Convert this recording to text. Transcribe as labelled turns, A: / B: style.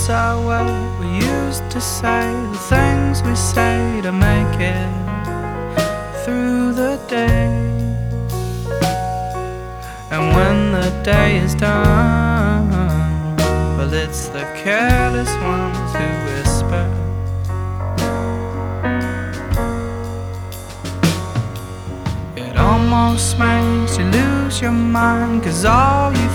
A: words are what we used to say, the things we say to make it through the day. And when the day is done, well, it's the careless ones who whisper. It almost makes you lose your mind, 'cause all you